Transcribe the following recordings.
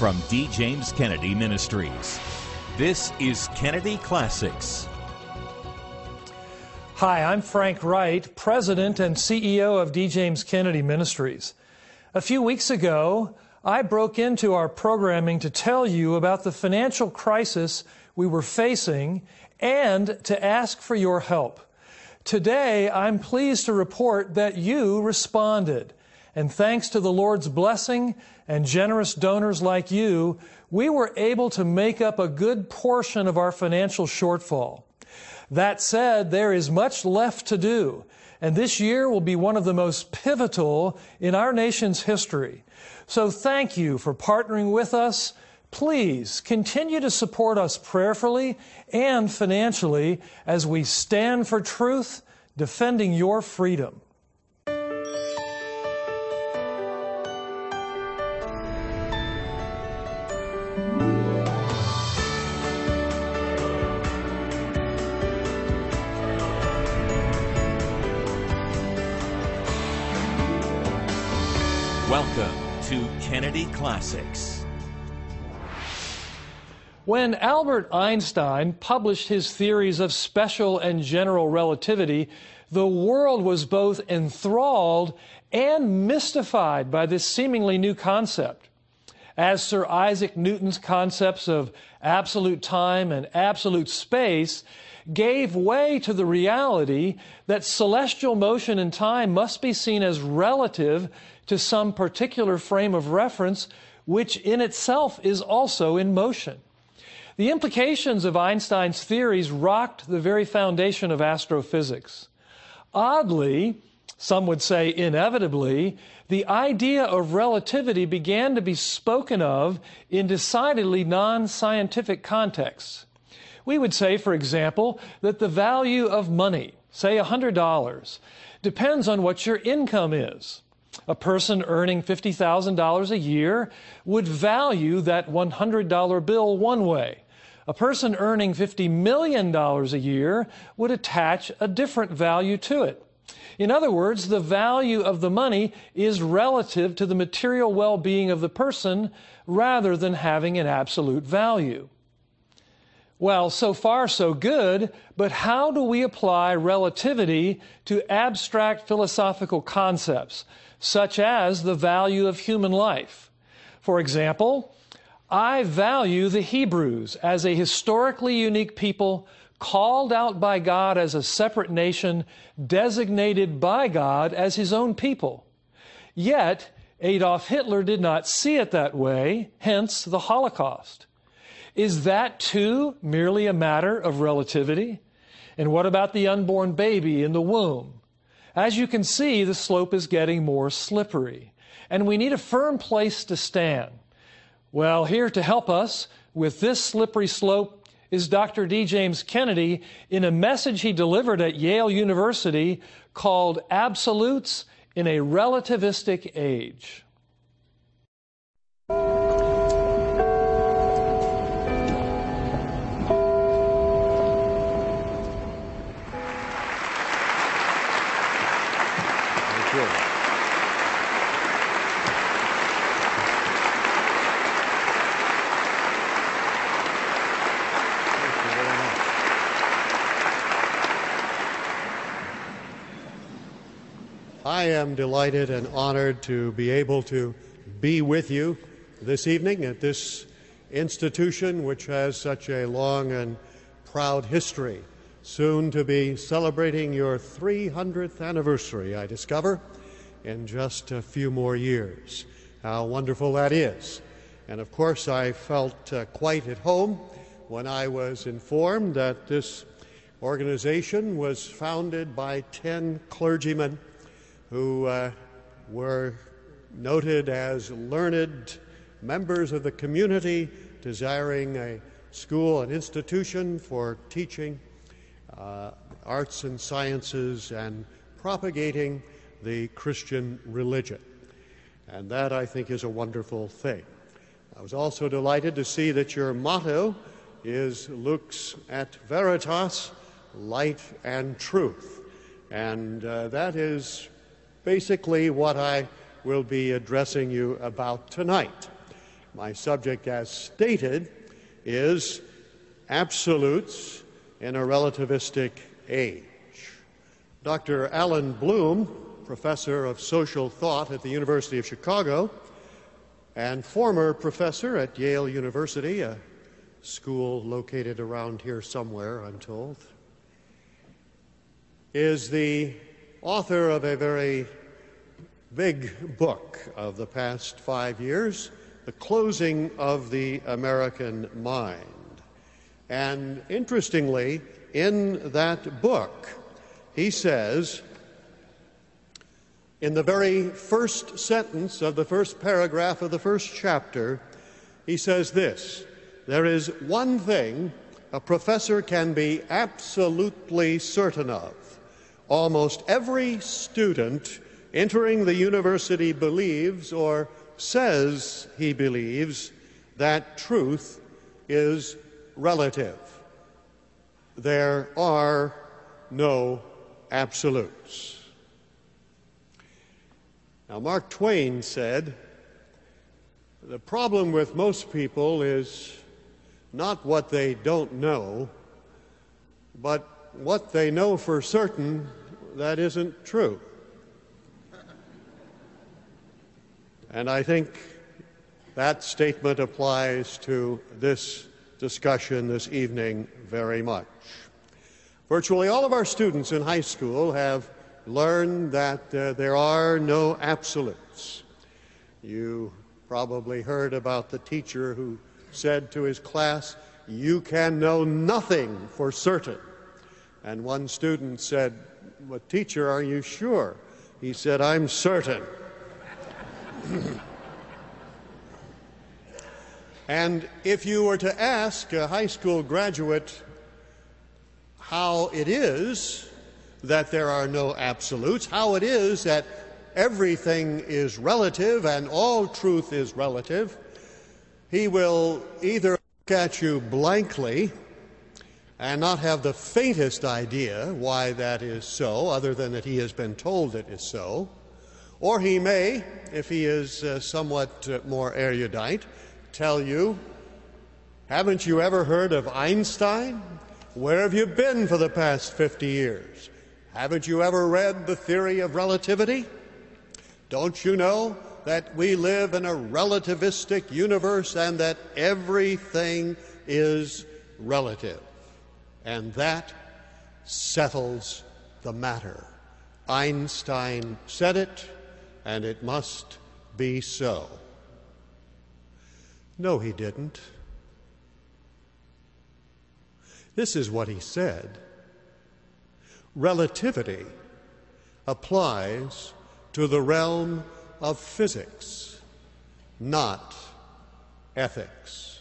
from D. James Kennedy Ministries. This is Kennedy Classics. Hi, I'm Frank Wright, President and CEO of D. James Kennedy Ministries. A few weeks ago, I broke into our programming to tell you about the financial crisis we were facing and to ask for your help. Today, I'm pleased to report that you responded. And thanks to the Lord's blessing and generous donors like you, we were able to make up a good portion of our financial shortfall. That said, there is much left to do, and this year will be one of the most pivotal in our nation's history. So thank you for partnering with us. Please continue to support us prayerfully and financially as we stand for truth, defending your freedom. Welcome to Kennedy Classics. When Albert Einstein published his theories of special and general relativity, the world was both enthralled and mystified by this seemingly new concept. As Sir Isaac Newton's concepts of absolute time and absolute space gave way to the reality that celestial motion and time must be seen as relative to some particular frame of reference, which in itself is also in motion. The implications of Einstein's theories rocked the very foundation of astrophysics. Oddly, some would say inevitably, the idea of relativity began to be spoken of in decidedly non-scientific contexts. We would say, for example, that the value of money, say $100, depends on what your income is. A person earning $50,000 a year would value that $100 bill one way. A person earning $50 million a year would attach a different value to it. In other words, the value of the money is relative to the material well-being of the person rather than having an absolute value. Well, so far so good, but how do we apply relativity to abstract philosophical concepts, such as the value of human life? For example, I value the Hebrews as a historically unique people called out by God as a separate nation, designated by God as His own people. Yet, Adolf Hitler did not see it that way, hence the Holocaust. Is that too merely a matter of relativity? And what about the unborn baby in the womb? As you can see, the slope is getting more slippery, and we need a firm place to stand. Well, here to help us with this slippery slope is Dr. D. James Kennedy in a message he delivered at Yale University called Absolutes in a Relativistic Age. I am delighted and honored to be able to be with you this evening at this institution which has such a long and proud history, soon to be celebrating your 300th anniversary, I discover, in just a few more years. How wonderful that is. And of course, I felt quite at home when I was informed that this organization was founded by 10 clergymen who were noted as learned members of the community desiring a school, an institution for teaching arts and sciences and propagating the Christian religion. And that, I think, is a wonderful thing. I was also delighted to see that your motto is Lux et Veritas, light and truth. And that is basically what I will be addressing you about tonight. My subject, as stated, is absolutes in a relativistic age. Dr. Alan Bloom, professor of social thought at the University of Chicago and former professor at Yale University, a school located around here somewhere, I'm told, is the author of a very big book of the past 5 years, The Closing of the American Mind. And interestingly, in that book, he says, in the very first sentence of the first paragraph of the first chapter, he says this: "There is one thing a professor can be absolutely certain of. Almost every student entering the university believes or says he believes that truth is relative. There are no absolutes." Now, Mark Twain said, "The problem with most people is not what they don't know, but what they know for certain that isn't true." And I think that statement applies to this discussion this evening very much. Virtually all of our students in high school have learned that there are no absolutes. You probably heard about the teacher who said to his class, "You can know nothing for certain." And one student said, "But teacher, are you sure?" He said, "I'm certain." And if you were to ask a high school graduate how it is that there are no absolutes, how it is that everything is relative and all truth is relative, he will either look at you blankly and not have the faintest idea why that is so, other than that he has been told it is so, or he may, if he is somewhat more erudite, tell you, "Haven't you ever heard of Einstein? Where have you been for the past 50 years? Haven't you ever read the theory of relativity? Don't you know that we live in a relativistic universe and that everything is relative?" And that settles the matter. Einstein said it, and it must be so. No, he didn't. This is what he said: relativity applies to the realm of physics, not ethics.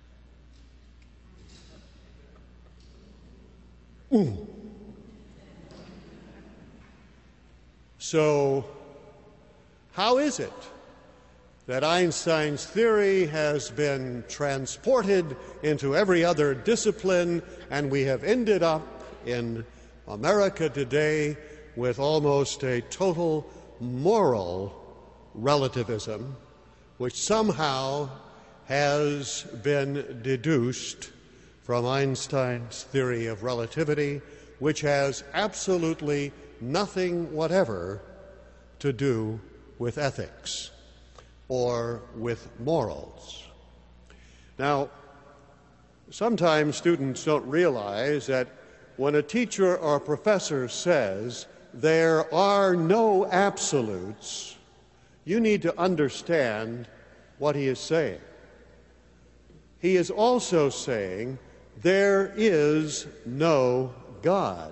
So, how is it that Einstein's theory has been transported into every other discipline, and we have ended up in America today with almost a total moral relativism, which somehow has been deduced from Einstein's theory of relativity, which has absolutely nothing whatever to do with ethics or with morals? Now, sometimes students don't realize that when a teacher or a professor says there are no absolutes, you need to understand what he is saying. He is also saying there is no God.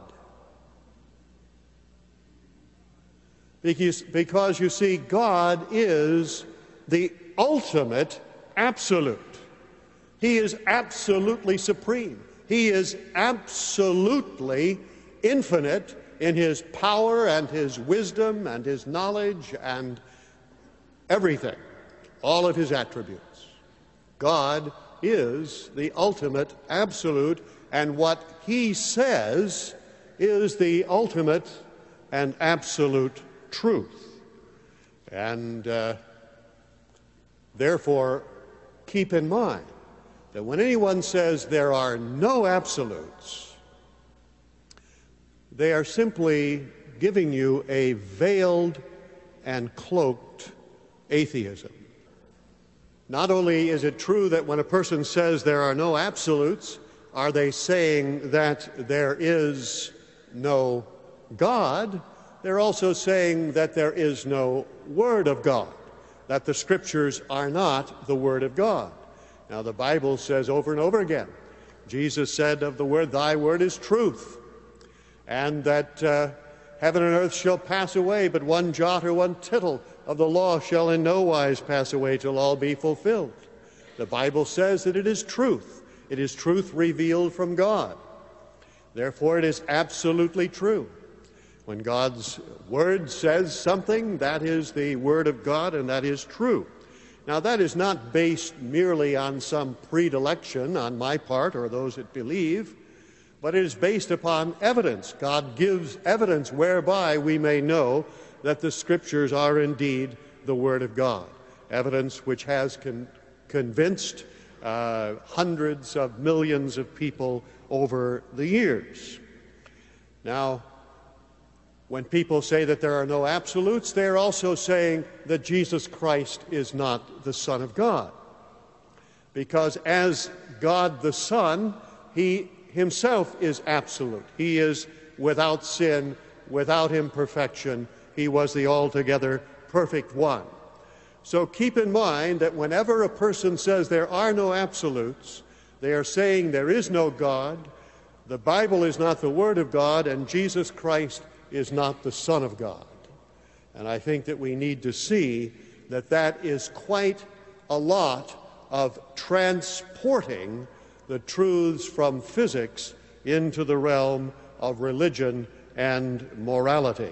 Because you see, God is the ultimate absolute. He is absolutely supreme. He is absolutely infinite in his power and his wisdom and his knowledge and everything, all of his attributes. God is the ultimate absolute, and what he says is the ultimate and absolute truth. And therefore, keep in mind that when anyone says there are no absolutes, they are simply giving you a veiled and cloaked atheism. Not only is it true that when a person says there are no absolutes, are they saying that there is no God, they're also saying that there is no Word of God, that the Scriptures are not the Word of God. Now, the Bible says over and over again, Jesus said of the Word, "Thy word is truth," and that heaven and earth shall pass away, but one jot or one tittle of the law shall in no wise pass away till all be fulfilled. The Bible says that it is truth. It is truth revealed from God. Therefore, it is absolutely true. When God's Word says something, that is the Word of God, and that is true. Now, that is not based merely on some predilection on my part or those that believe, but it is based upon evidence. God gives evidence whereby we may know that the Scriptures are indeed the Word of God. Evidence which has convinced hundreds of millions of people over the years. Now, when people say that there are no absolutes, they are also saying that Jesus Christ is not the Son of God. Because as God the Son, He Himself is absolute. He is without sin, without imperfection. He was the altogether perfect one. So keep in mind that whenever a person says there are no absolutes, they are saying there is no God, the Bible is not the Word of God, and Jesus Christ is not the Son of God. And I think that we need to see that that is quite a lot of transporting the truths from physics into the realm of religion and morality.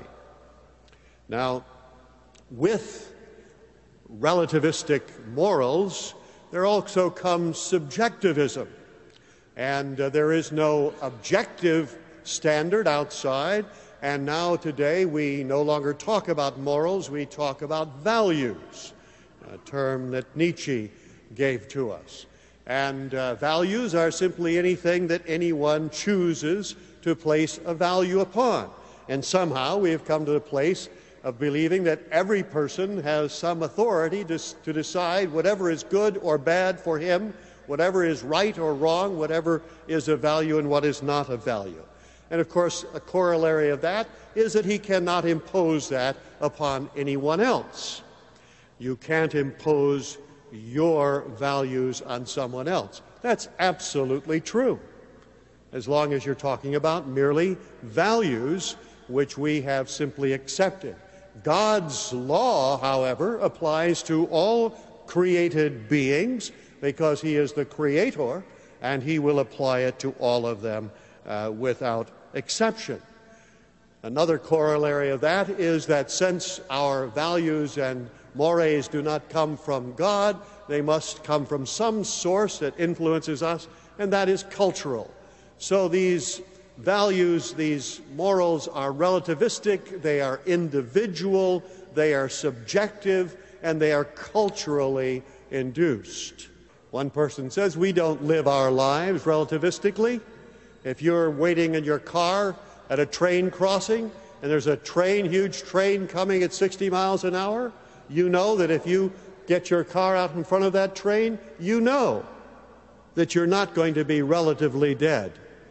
Now, with relativistic morals, there also comes subjectivism. And there is no objective standard outside. And now today we no longer talk about morals, we talk about values, a term that Nietzsche gave to us. And values are simply anything that anyone chooses to place a value upon. And somehow we have come to the place of believing that every person has some authority to decide whatever is good or bad for him, whatever is right or wrong, whatever is of value and what is not of value. And of course, a corollary of that is that he cannot impose that upon anyone else. You can't impose your values on someone else. That's absolutely true, as long as you're talking about merely values which we have simply accepted. God's law, however, applies to all created beings because He is the Creator, and He will apply it to all of them without exception. Another corollary of that is that since our values and mores do not come from God, they must come from some source that influences us, and that is cultural. So these values, these morals are relativistic, they are individual, they are subjective, and they are culturally induced. One person says, we don't live our lives relativistically. If you're waiting in your car at a train crossing and there's a train, huge train coming at 60 miles an hour, you know that if you get your car out in front of that train, you know that you're not going to be relatively dead.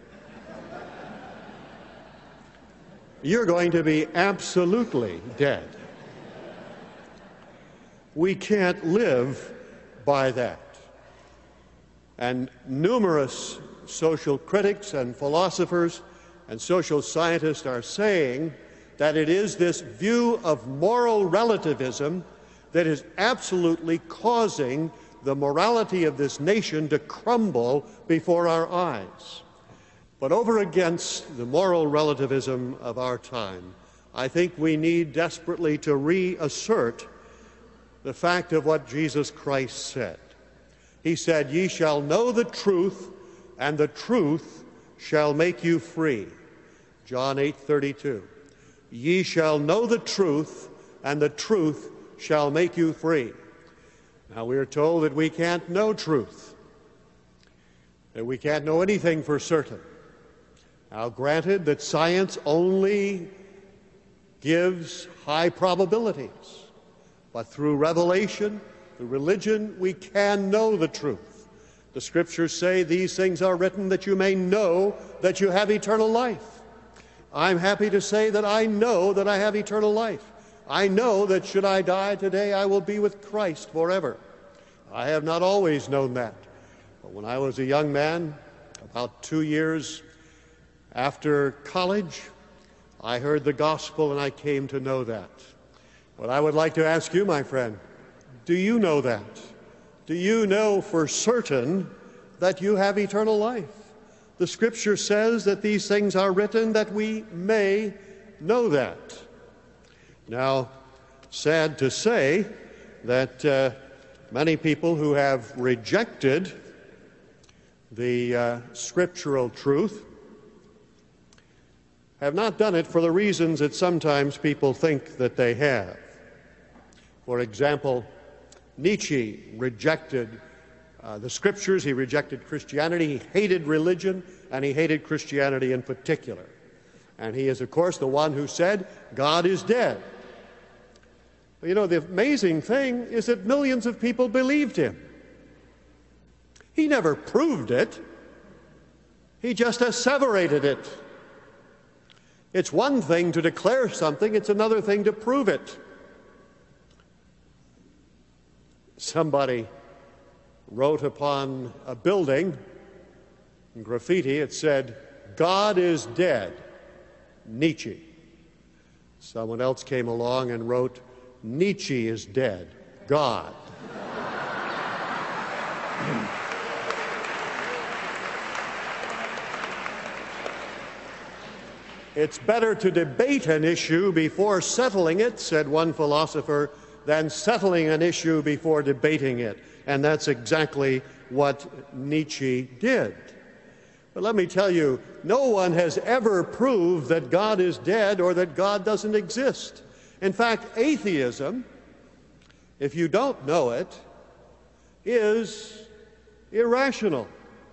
You're going to be absolutely dead. We can't live by that. And numerous social critics and philosophers and social scientists are saying that it is this view of moral relativism that is absolutely causing the morality of this nation to crumble before our eyes. But over against the moral relativism of our time, I think we need desperately to reassert the fact of what Jesus Christ said. He said, "Ye shall know the truth, and the truth shall make you free." John 8:32. Ye shall know the truth, and the truth shall make you free. Now, we are told that we can't know truth, that we can't know anything for certain. Now, granted that science only gives high probabilities, but through revelation, through religion, we can know the truth. The Scriptures say these things are written that you may know that you have eternal life. I'm happy to say that I know that I have eternal life. I know that should I die today, I will be with Christ forever. I have not always known that. But when I was a young man, about 2 years after college, I heard the gospel and I came to know that. But I would like to ask you, my friend, do you know that? Do you know for certain that you have eternal life? The Scripture says that these things are written that we may know that. Now, sad to say that many people who have rejected the scriptural truth have not done it for the reasons that sometimes people think that they have. For example, Nietzsche rejected the Scriptures, he rejected Christianity, he hated religion, and he hated Christianity in particular. And he is, of course, the one who said, God is dead. You know, the amazing thing is that millions of people believed him. He never proved it. He just asseverated it. It's one thing to declare something, it's another thing to prove it. Somebody wrote upon a building, in graffiti, it said, God is dead, Nietzsche. Someone else came along and wrote, Nietzsche is dead, God. It's better to debate an issue before settling it, said one philosopher, than settling an issue before debating it. And that's exactly what Nietzsche did. But let me tell you, no one has ever proved that God is dead or that God doesn't exist. In fact, atheism, if you don't know it, is irrational.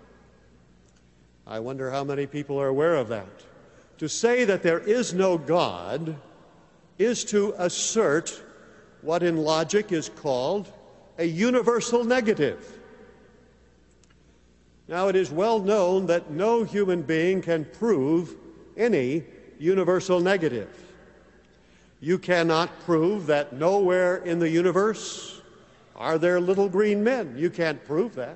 I wonder how many people are aware of that. To say that there is no God is to assert what in logic is called a universal negative. Now, it is well known that no human being can prove any universal negative. You cannot prove that nowhere in the universe are there little green men. You can't prove that.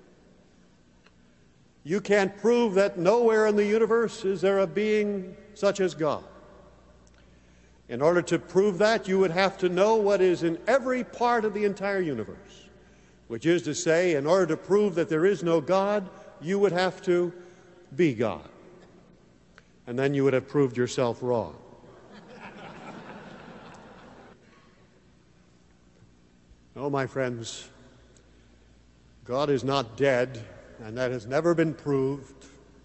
You can't prove that nowhere in the universe is there a being such as God. In order to prove that, you would have to know what is in every part of the entire universe, which is to say, in order to prove that there is no God, you would have to be God. And then you would have proved yourself wrong. No, my friends, God is not dead, and that has never been proved.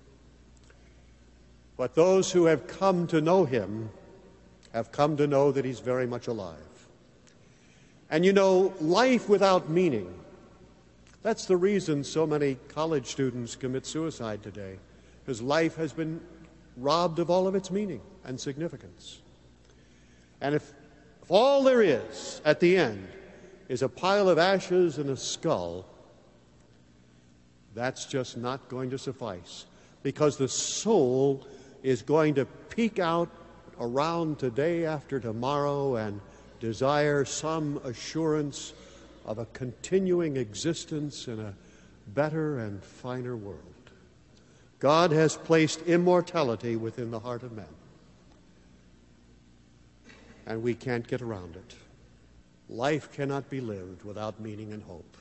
But those who have come to know him have come to know that he's very much alive. And you know, life without meaning, that's the reason so many college students commit suicide today, because life has been robbed of all of its meaning and significance. And if all there is at the end is a pile of ashes and a skull, that's just not going to suffice, because the soul is going to peek out around today after tomorrow and desire some assurance of a continuing existence in a better and finer world. God has placed immortality within the heart of man, and we can't get around it. Life cannot be lived without meaning and hope.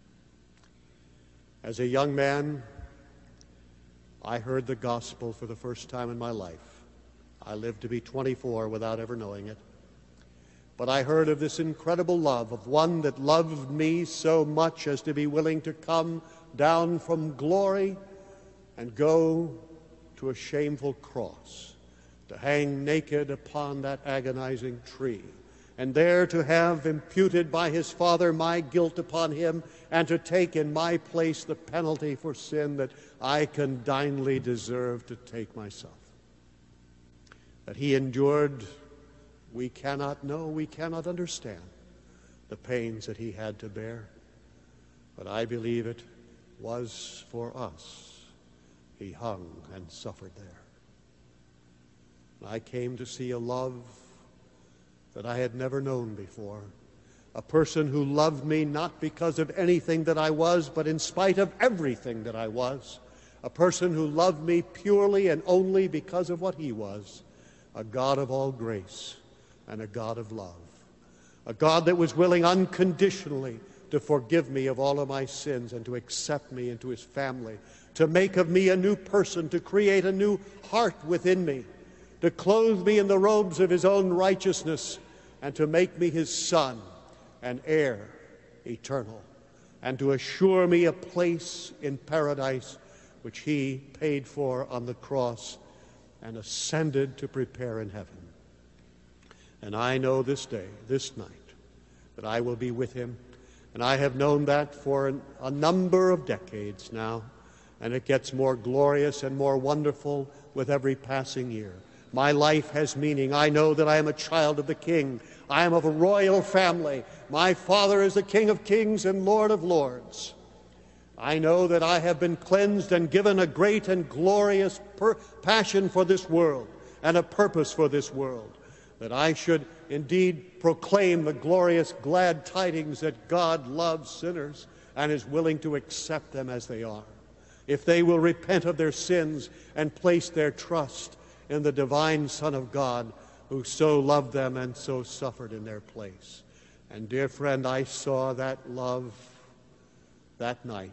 As a young man, I heard the gospel for the first time in my life. I lived to be 24 without ever knowing it. But I heard of this incredible love of one that loved me so much as to be willing to come down from glory and go to a shameful cross, to hang naked upon that agonizing tree, and there to have imputed by his Father my guilt upon him, and to take in my place the penalty for sin that I condignly deserve to take myself. That he endured, we cannot know, we cannot understand the pains that he had to bear, but I believe it was for us he hung and suffered there. I came to see a love that I had never known before, a person who loved me not because of anything that I was, but in spite of everything that I was, a person who loved me purely and only because of what he was, a God of all grace and a God of love, a God that was willing unconditionally to forgive me of all of my sins and to accept me into his family, to make of me a new person, to create a new heart within me, to clothe me in the robes of his own righteousness, and to make me his son and heir eternal, and to assure me a place in paradise which he paid for on the cross and ascended to prepare in heaven. And I know this day, this night, that I will be with him, and I have known that for a number of decades now, and it gets more glorious and more wonderful with every passing year. My life has meaning. I know that I am a child of the King. I am of a royal family. My Father is the King of kings and Lord of lords. I know that I have been cleansed and given a great and glorious passion for this world and a purpose for this world, that I should indeed proclaim the glorious glad tidings that God loves sinners and is willing to accept them as they are, if they will repent of their sins and place their trust in the divine Son of God, who so loved them and so suffered in their place. And dear friend, I saw that love that night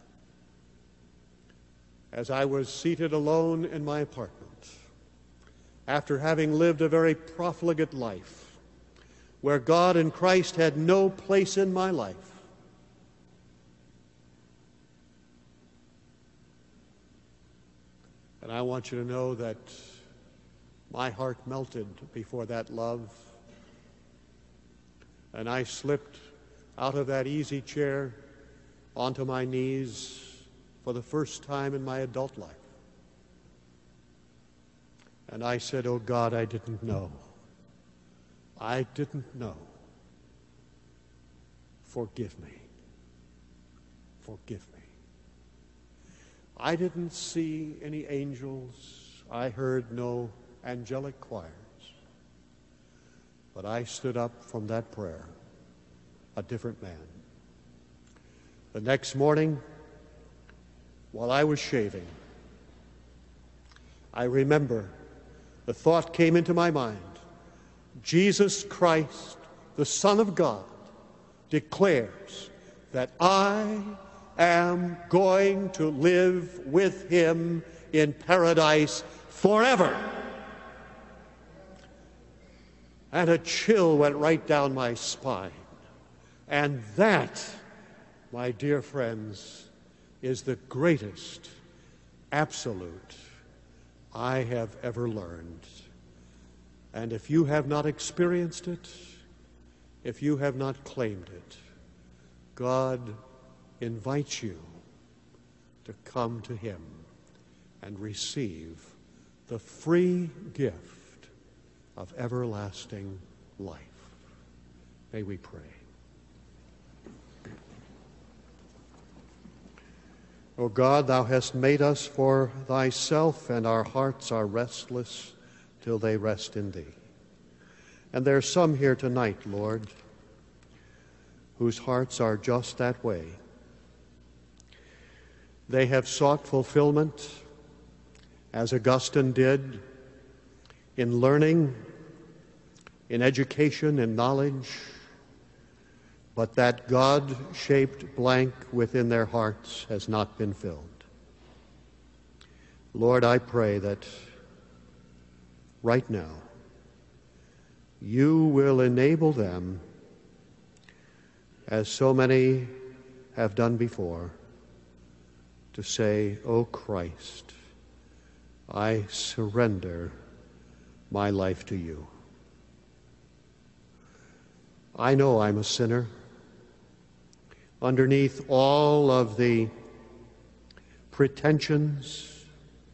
as I was seated alone in my apartment, after having lived a very profligate life, where God and Christ had no place in my life. And I want you to know that my heart melted before that love, and I slipped out of that easy chair onto my knees for the first time in my adult life. And I said, "Oh God, I didn't know. I didn't know. Forgive me. Forgive me. I didn't see any angels. I heard no angelic choirs. But I stood up from that prayer a different man. The next morning, while I was shaving, I remember the thought came into my mind. Jesus Christ, the Son of God, declares that I am going to live with him in paradise forever. And a chill went right down my spine. And that, my dear friends, is the greatest absolute I have ever learned. And if you have not experienced it, if you have not claimed it, God invites you to come to him and receive the free gift of everlasting life. May we pray. O God, thou hast made us for thyself, and our hearts are restless till they rest in thee. And there are some here tonight, Lord, whose hearts are just that way. They have sought fulfillment, as Augustine did, in learning, in education, in knowledge, but that God-shaped blank within their hearts has not been filled. Lord, I pray that right now you will enable them, as so many have done before, to say, "O Christ, I surrender my life to you." I know I'm a sinner. Underneath all of the pretensions,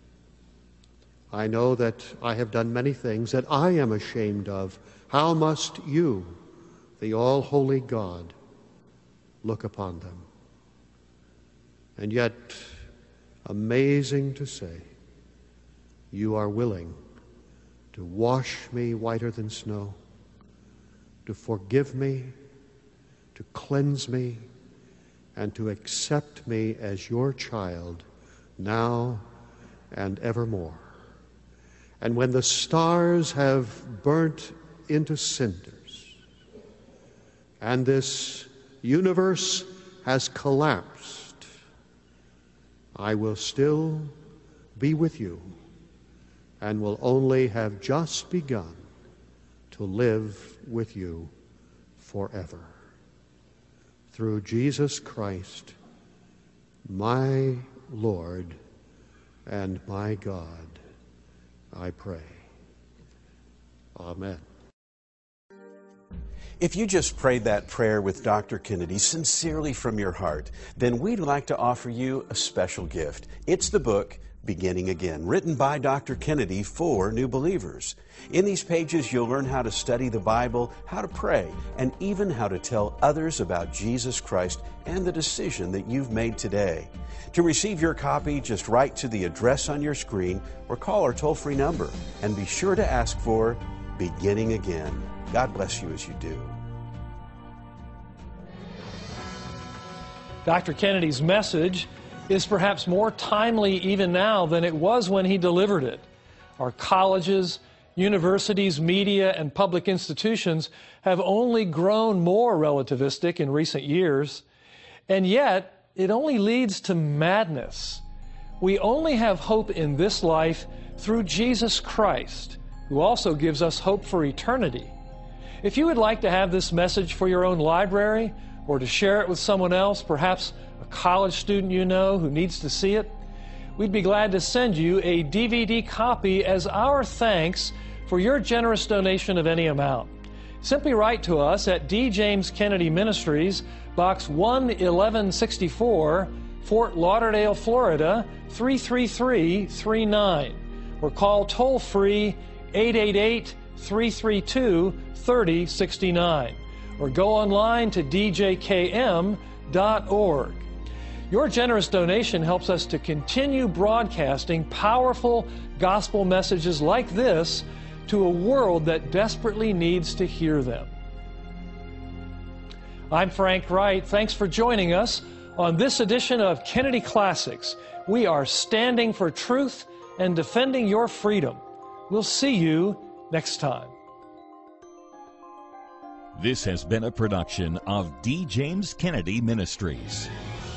I know that I have done many things that I am ashamed of. How must you, the all-holy God, look upon them? And yet, amazing to say, you are willing to wash me whiter than snow, to forgive me, to cleanse me, and to accept me as your child now and evermore. And when the stars have burnt into cinders and this universe has collapsed, I will still be with you and will only have just begun to live with you forever. Through Jesus Christ, my Lord and my God, I pray. Amen. If you just prayed that prayer with Dr. Kennedy sincerely from your heart, then we'd like to offer you a special gift. It's the book, Beginning Again, written by Dr. Kennedy for new believers. In these pages, you'll learn how to study the Bible, how to pray, and even how to tell others about Jesus Christ and the decision that you've made today. To receive your copy, just write to the address on your screen or call our toll-free number, and be sure to ask for Beginning Again. God bless you as you do. Dr. Kennedy's message is perhaps more timely even now than it was when he delivered it. Our colleges, universities, media, and public institutions have only grown more relativistic in recent years, and yet it only leads to madness. We only have hope in this life through Jesus Christ, who also gives us hope for eternity. If you would like to have this message for your own library or to share it with someone else, perhaps a college student you know who needs to see it, we'd be glad to send you a DVD copy as our thanks for your generous donation of any amount. Simply write to us at D. James Kennedy Ministries, Box 11164, Fort Lauderdale, Florida 33339, or call toll-free 888-332-3069, or go online to djkm.org. Your generous donation helps us to continue broadcasting powerful gospel messages like this to a world that desperately needs to hear them. I'm Frank Wright. Thanks for joining us on this edition of Kennedy Classics. We are standing for truth and defending your freedom. We'll see you next time. This has been a production of D. James Kennedy Ministries.